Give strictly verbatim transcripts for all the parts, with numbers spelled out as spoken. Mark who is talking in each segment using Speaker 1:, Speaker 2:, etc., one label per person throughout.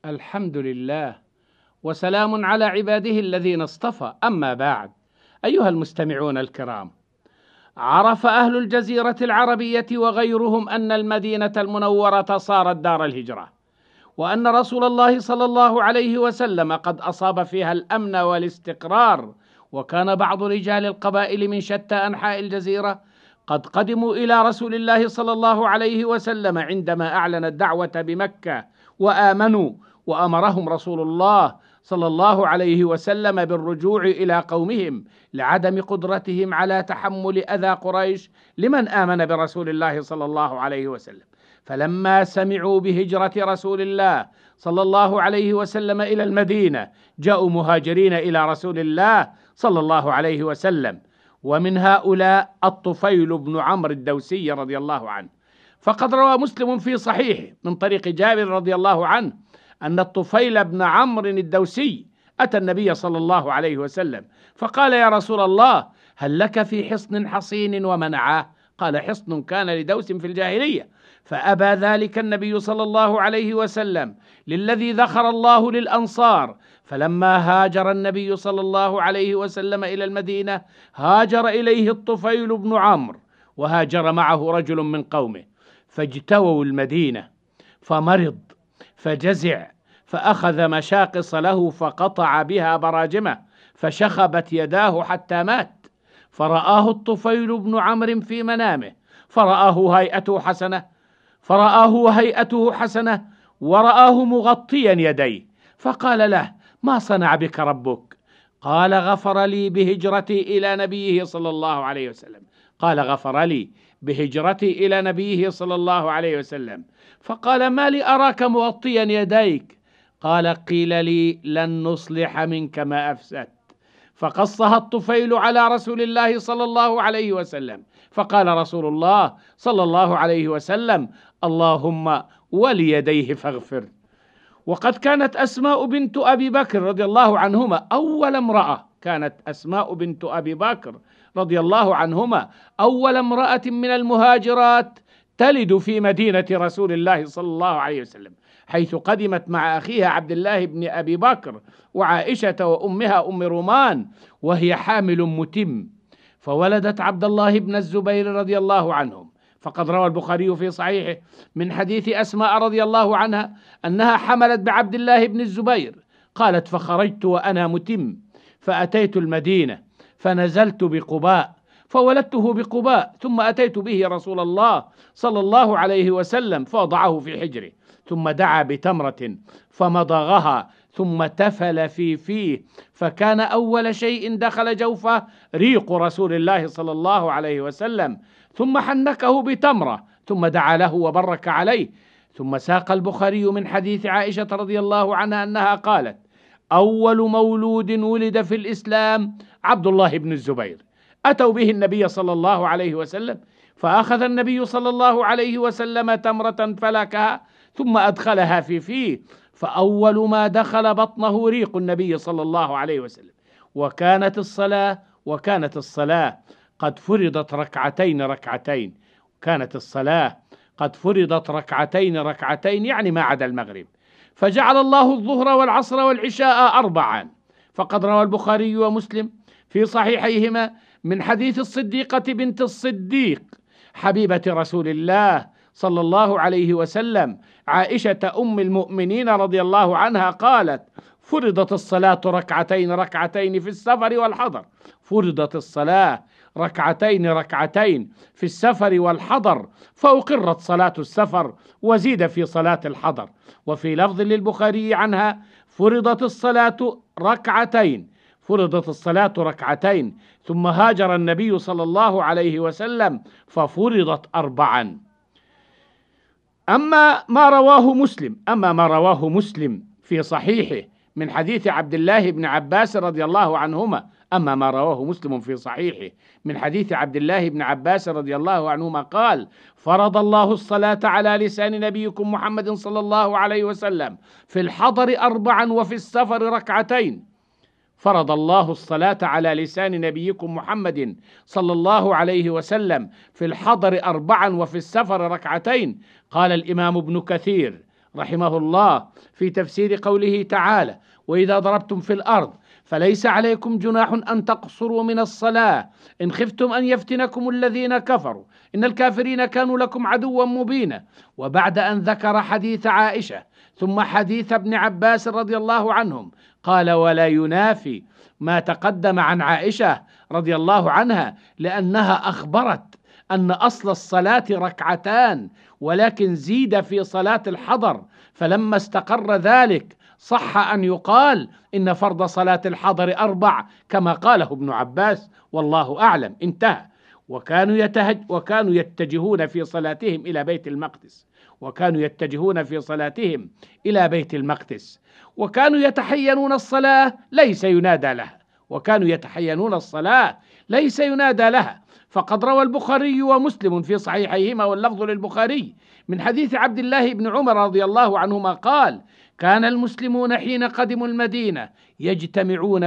Speaker 1: الحمد لله، وسلام على عباده الذين اصطفى، أما بعد. أيها المستمعون الكرام، عرف أهل الجزيرة العربية وغيرهم أن المدينة المنورة صارت دار الهجرة، وأن رسول الله صلى الله عليه وسلم قد أصاب فيها الأمن والاستقرار، وكان بعض رجال القبائل من شتى أنحاء الجزيرة قد قدموا إلى رسول الله صلى الله عليه وسلم عندما أعلن الدعوة بمكة وآمنوا، وأمرهم رسول الله صلى الله عليه وسلم بالرجوع إلى قومهم لعدم قدرتهم على تحمل أذى قريش لمن آمن برسول الله صلى الله عليه وسلم. فلما سمعوا بهجرة رسول الله صلى الله عليه وسلم إلى المدينة جاءوا مهاجرين إلى رسول الله صلى الله عليه وسلم، ومن هؤلاء الطفيل بن عمرو الدوسي رضي الله عنه. فقد روى مسلم في صحيحه من طريق جابر رضي الله عنه أن الطفيل بن عمرو الدوسي أتى النبي صلى الله عليه وسلم فقال: يا رسول الله، هل لك في حصن حصين ومنعاه؟ قال: حصن كان لدوس في الجاهلية، فأبى ذلك النبي صلى الله عليه وسلم للذي ذخر الله للأنصار. فلما هاجر النبي صلى الله عليه وسلم إلى المدينة هاجر إليه الطفيل بن عمرو، وهاجر معه رجل من قومه، فاجتووا المدينة، فمرض فجزع، فأخذ مشاقص له فقطع بها براجمه، فشخبت يداه حتى مات. فرآه الطفيل بن عمرو في منامه، فرآه هيئته حسنة فرآه هيئته حسنة ورآه مغطيا يديه، فقال له: ما صنع بك ربك؟ قال: غفر لي بهجرتي إلى نبيه صلى الله عليه وسلم. قال: غفر لي بهجرتي إلى نبيه صلى الله عليه وسلم. فقال: ما لي أراك مغطيا يديك؟ قال: قيل لي لن نصلح منك ما أفسدت. فقصها الطفيل على رسول الله صلى الله عليه وسلم، فقال رسول الله صلى الله عليه وسلم: اللهم وليديه فاغفر. وقد كانت أسماء بنت أبي بكر رضي الله عنهما أول امرأة كانت أسماء بنت أبي بكر رضي الله عنهما أول امرأة من المهاجرات تلد في مدينة رسول الله صلى الله عليه وسلم، حيث قدمت مع أخيها عبد الله بن أبي بكر وعائشة وأمها أم رومان وهي حامل متم، فولدت عبد الله بن الزبير رضي الله عنهم. فقد روى البخاري في صحيحه من حديث أسماء رضي الله عنها أنها حملت بعبد الله بن الزبير. قالت: فخرجت وأنا متم، فأتيت المدينة فنزلت بقباء فولدته بقباء، ثم أتيت به رسول الله صلى الله عليه وسلم فوضعه في حجره، ثم دعا بتمرة فمضغها ثم تفل في فيه، فكان أول شيء دخل جوفه ريق رسول الله صلى الله عليه وسلم، ثم حنكه بتمرة ثم دعا له وبرك عليه. ثم ساق البخاري من حديث عائشة رضي الله عنها أنها قالت: أول مولود ولد في الإسلام عبد الله بن الزبير. أتوا به النبي صلى الله عليه وسلم، فأخذ النبي صلى الله عليه وسلم تمرة فلكها ثم أدخلها في فيه، فأول ما دخل بطنه ريق النبي صلى الله عليه وسلم. وكانت الصلاة وكانت الصلاة قد فرضت ركعتين ركعتين كانت الصلاة قد فرضت ركعتين ركعتين يعني ما عدا المغرب، فجعل الله الظهر والعصر والعشاء أربعا. فقد روى البخاري ومسلم في صحيحيهما من حديث الصديقة بنت الصديق حبيبة رسول الله صلى الله عليه وسلم عائشة أم المؤمنين رضي الله عنها قالت: فرضت الصلاة ركعتين ركعتين في السفر والحضر فرضت الصلاة ركعتين ركعتين في السفر والحضر فأقرت صلاة السفر وزيد في صلاة الحضر. وفي لفظ للبخاري عنها: فرضت الصلاة ركعتين فرضت الصلاة ركعتين ثم هاجر النبي صلى الله عليه وسلم ففرضت أربعا. أما ما رواه مسلم أما ما رواه مسلم في صحيحه من حديث عبد الله بن عباس رضي الله عنهما أما ما رواه مسلم في صحيحه من حديث عبد الله بن عباس رضي الله عنهما قال: فرض الله الصلاة على لسان نبيكم محمد صلى الله عليه وسلم في الحضر أربعا وفي السفر ركعتين. فرض الله الصلاة على لسان نبيكم محمد صلى الله عليه وسلم في الحضر أربعا وفي السفر ركعتين. قال الإمام ابن كثير رحمه الله في تفسير قوله تعالى: وإذا ضربتم في الأرض فليس عليكم جناح أن تقصروا من الصلاة إن خفتم أن يفتنكم الذين كفروا إن الكافرين كانوا لكم عدوا مبينا. وبعد أن ذكر حديث عائشة ثم حديث ابن عباس رضي الله عنهم قال: ولا ينافي ما تقدم عن عائشة رضي الله عنها، لأنها أخبرت أن أصل الصلاة ركعتان، ولكن زيد في صلاة الحضر، فلما استقر ذلك صح أن يقال إن فرض صلاة الحضر أربع كما قاله ابن عباس، والله أعلم. انتهى. وكانوا يتهج وكانوا يتجهون في صلاتهم إلى بيت المقدس وكانوا يتجهون في صلاتهم إلى بيت المقدس وكانوا يتحينون الصلاة ليس ينادى لها وكانوا يتحينون الصلاة ليس ينادى لها فقد روى البخاري ومسلم في صحيحيهما واللفظ للبخاري من حديث عبد الله بن عمر رضي الله عنهما قال: كان المسلمون حين قدموا المدينة يجتمعون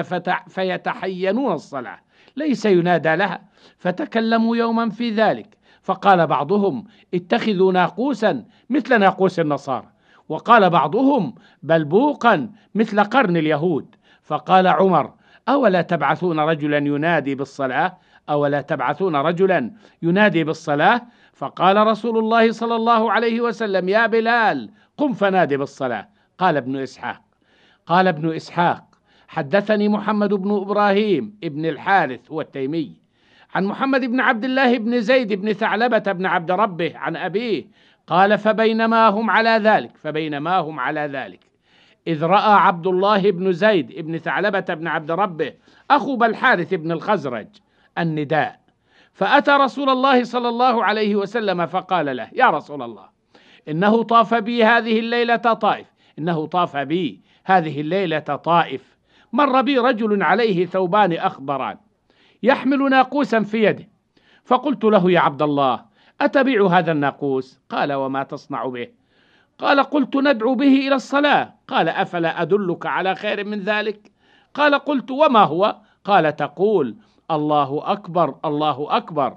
Speaker 1: فيتحينون الصلاة ليس ينادى لها، فتكلموا يوما في ذلك، فقال بعضهم: اتخذوا ناقوسا مثل ناقوس النصارى، وقال بعضهم: بلبوقا مثل قرن اليهود. فقال عمر: أولا تبعثون رجلا ينادي بالصلاة أولا تبعثون رجلا ينادي بالصلاة؟ فقال رسول الله صلى الله عليه وسلم: يا بلال قم فنادي بالصلاة. قال ابن إسحاق قال ابن إسحاق حدثني محمد بن إبراهيم ابن الحارث هو التيمي عن محمد بن عبد الله بن زيد بن ثعلبة بن عبد ربه عن أبيه قال: فبينما هم على ذلك فبينما هم على ذلك إذ رأى عبد الله بن زيد بن ثعلبة بن عبد ربه أخو بالحارث بن الخزرج النداء، فأتى رسول الله صلى الله عليه وسلم فقال له: يا رسول الله، إنه طاف بي هذه الليلة طائف إنه طاف بي هذه الليلة طائف مر بي رجل عليه ثوبان أخضران يحمل ناقوسا في يده، فقلت له: يا عبد الله، أتبيع هذا الناقوس؟ قال: وما تصنع به؟ قال: قلت: ندعو به إلى الصلاة. قال: أفلا أدلك على خير من ذلك؟ قال: قلت: وما هو؟ قال: تقول: الله أكبر الله أكبر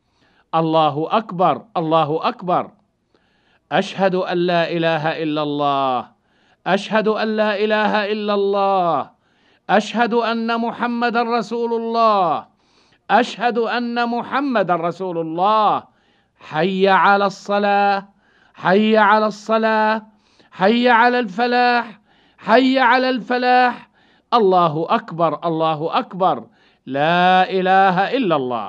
Speaker 1: الله أكبر الله أكبر، أشهد أن لا إله إلا الله أشهد أن لا إله إلا الله أشهد أن محمد رسول الله أشهد أن محمد رسول الله حي على الصلاة حي على الصلاة حي على الفلاح حي على الفلاح، الله أكبر الله أكبر، لا إله إلا الله.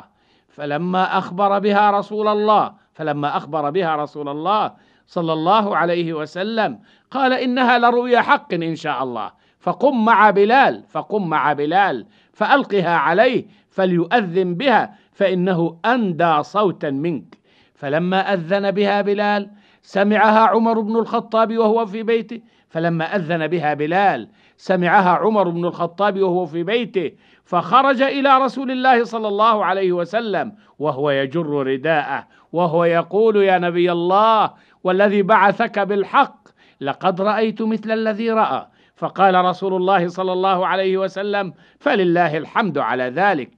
Speaker 1: فلما أخبر بها رسول الله فلما أخبر بها رسول الله صلى الله عليه وسلم قال: إنها لرؤيا حق إن شاء الله، فقم مع بلال فقم مع بلال فألقها عليه فليؤذن بها فإنه أندى صوتا منك. فلما أذن بها بلال سمعها عمر بن الخطاب وهو في بيته فلما أذن بها بلال سمعها عمر بن الخطاب وهو في بيته فخرج إلى رسول الله صلى الله عليه وسلم وهو يجر رداءه وهو يقول: يا نبي الله، والذي بعثك بالحق لقد رأيت مثل الذي رأى. فقال رسول الله صلى الله عليه وسلم: فلله الحمد على ذلك.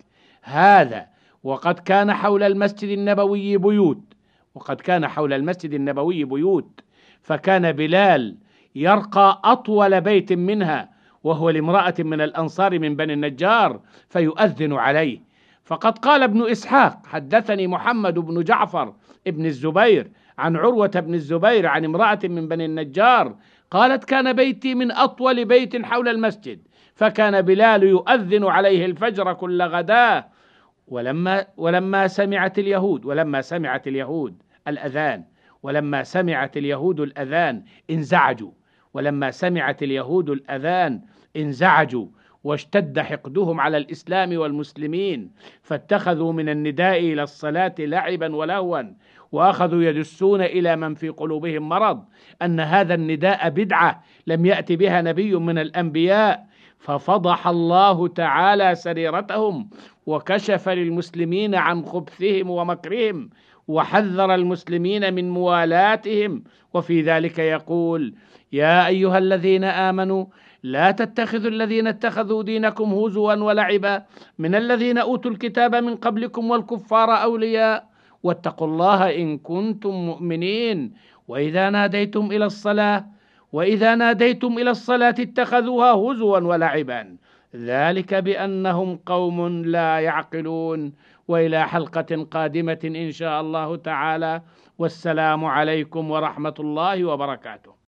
Speaker 1: هذا وقد كان حول المسجد النبوي بيوت وقد كان حول المسجد النبوي بيوت فكان بلال يرقى أطول بيت منها وهو لامرأة من الأنصار من بني النجار فيؤذن عليه. فقد قال ابن إسحاق: حدثني محمد بن جعفر ابن الزبير عن عروة بن الزبير عن امرأة من بني النجار قالت: كان بيتي من أطول بيت حول المسجد، فكان بلال يؤذن عليه الفجر كل غداة. ولما ولما سمعت اليهود ولما سمعت اليهود الأذان ولما سمعت اليهود الأذان انزعجوا ولما سمعت اليهود الأذان انزعجوا واشتد حقدهم على الإسلام والمسلمين، فاتخذوا من النداء إلى الصلاة لعبا ولهوا، وأخذوا يدسون إلى من في قلوبهم مرض أن هذا النداء بدعة لم يأت بها نبي من الأنبياء، ففضح الله تعالى سريرتهم وكشف للمسلمين عن خبثهم ومكرهم وحذر المسلمين من موالاتهم. وفي ذلك يقول: يا أيها الذين آمنوا لا تتخذوا الذين اتخذوا دينكم هزوا ولعبا من الذين أوتوا الكتاب من قبلكم والكفار أولياء واتقوا الله إن كنتم مؤمنين، وإذا ناديتم إلى الصلاة وإذا ناديتم إلى الصلاة اتخذوها هزوا ولعبا، ذلك بأنهم قوم لا يعقلون. وإلى حلقة قادمة إن شاء الله تعالى، والسلام عليكم ورحمة الله وبركاته.